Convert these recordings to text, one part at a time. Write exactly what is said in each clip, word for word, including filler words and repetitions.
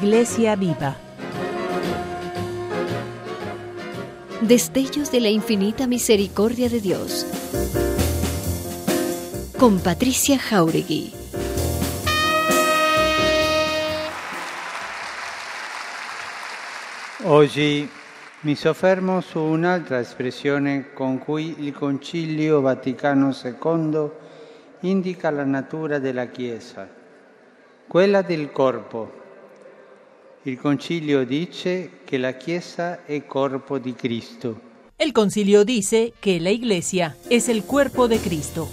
Iglesia Viva. Destellos de la infinita misericordia de Dios. Con Patricia Jauregui. Oggi mi soffermo su un'altra espressione con cui il Concilio Vaticano secondo indica la natura della Chiesa, quella del corpo. Il Concilio dice che la Chiesa è corpo di Cristo. El concilio dice que la Iglesia es el cuerpo de Cristo.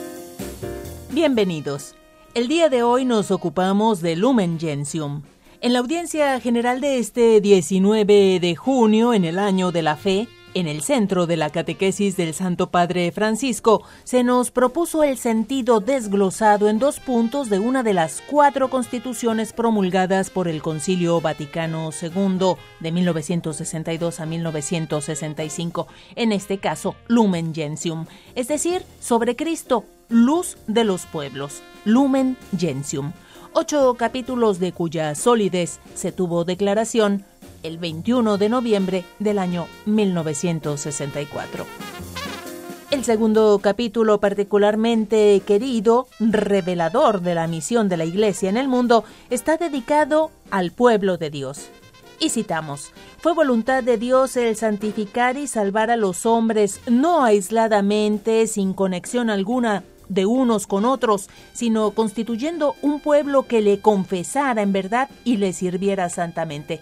Bienvenidos. El día de hoy nos ocupamos de Lumen Gentium. En la audiencia general de este diecinueve de junio, en el año de la fe, en el centro de la catequesis del Santo Padre Francisco, se nos propuso el sentido desglosado en dos puntos de una de las cuatro constituciones promulgadas por el Concilio Vaticano segundo de mil novecientos sesenta y dos a mil novecientos sesenta y cinco, en este caso Lumen Gentium, es decir, sobre Cristo, luz de los pueblos, Lumen Gentium. Ocho capítulos de cuya solidez se tuvo declaración el veintiuno de noviembre del año mil novecientos sesenta y cuatro. El segundo capítulo, particularmente querido, revelador de la misión de la Iglesia en el mundo, está dedicado al pueblo de Dios. Y citamos: fue voluntad de Dios el santificar y salvar a los hombres, no aisladamente, sin conexión alguna de unos con otros, sino constituyendo un pueblo que le confesara en verdad y le sirviera santamente.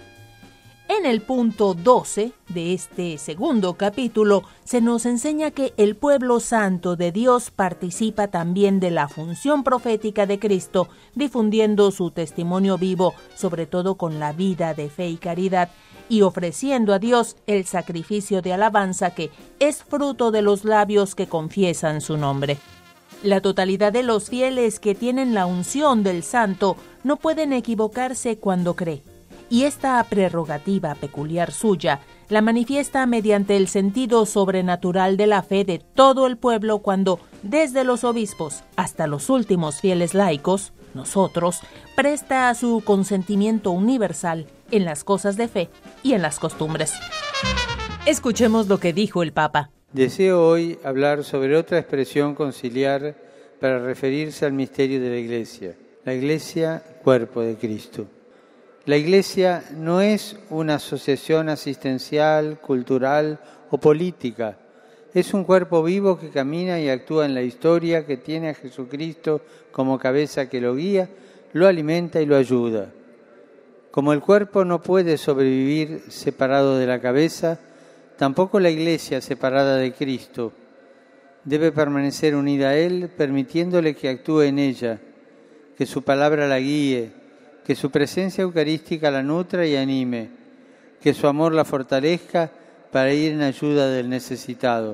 En el punto doce de este segundo capítulo se nos enseña que el pueblo santo de Dios participa también de la función profética de Cristo, difundiendo su testimonio vivo, sobre todo con la vida de fe y caridad, y ofreciendo a Dios el sacrificio de alabanza que es fruto de los labios que confiesan su nombre. La totalidad de los fieles que tienen la unción del santo no pueden equivocarse cuando cree, y esta prerrogativa peculiar suya la manifiesta mediante el sentido sobrenatural de la fe de todo el pueblo cuando, desde los obispos hasta los últimos fieles laicos, nosotros, presta su consentimiento universal en las cosas de fe y en las costumbres. Escuchemos lo que dijo el Papa. Deseo hoy hablar sobre otra expresión conciliar para referirse al misterio de la Iglesia. La Iglesia, cuerpo de Cristo. La Iglesia no es una asociación asistencial, cultural o política. Es un cuerpo vivo que camina y actúa en la historia, que tiene a Jesucristo como cabeza que lo guía, lo alimenta y lo ayuda. Como el cuerpo no puede sobrevivir separado de la cabeza, tampoco la Iglesia separada de Cristo debe permanecer unida a Él, permitiéndole que actúe en ella, que su palabra la guíe, que su presencia eucarística la nutra y anime, que su amor la fortalezca para ir en ayuda del necesitado.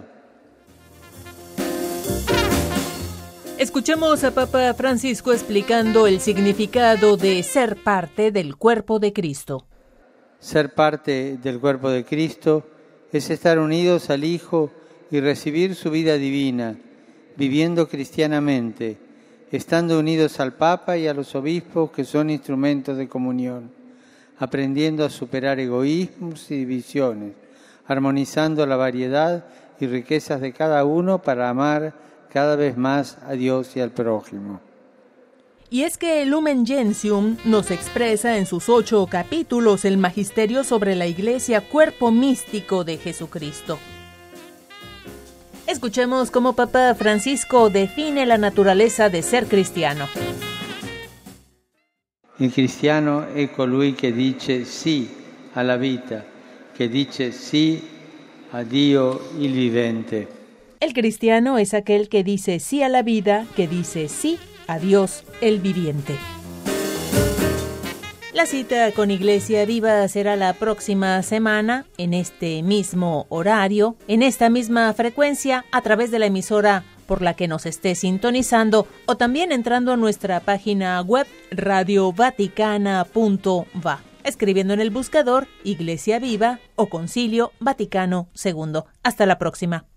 Escuchemos a Papa Francisco explicando el significado de ser parte del cuerpo de Cristo. Ser parte del cuerpo de Cristo es estar unidos al Hijo y recibir su vida divina, viviendo cristianamente, estando unidos al Papa y a los obispos que son instrumentos de comunión, aprendiendo a superar egoísmos y divisiones, armonizando la variedad y riquezas de cada uno para amar cada vez más a Dios y al prójimo. Y es que el Lumen Gentium nos expresa en sus ocho capítulos el magisterio sobre la Iglesia, cuerpo místico de Jesucristo. Escuchemos cómo Papa Francisco define la naturaleza de ser cristiano. Il cristiano è colui che dice sì alla vita, che dice sì a Dio il vivente. El cristiano es aquel que dice sí a la vida, que dice sí a Dios el viviente. La cita con Iglesia Viva será la próxima semana, en este mismo horario, en esta misma frecuencia, a través de la emisora por la que nos esté sintonizando o también entrando a nuestra página web radio vaticana punto va, escribiendo en el buscador Iglesia Viva o Concilio Vaticano segundo. Hasta la próxima.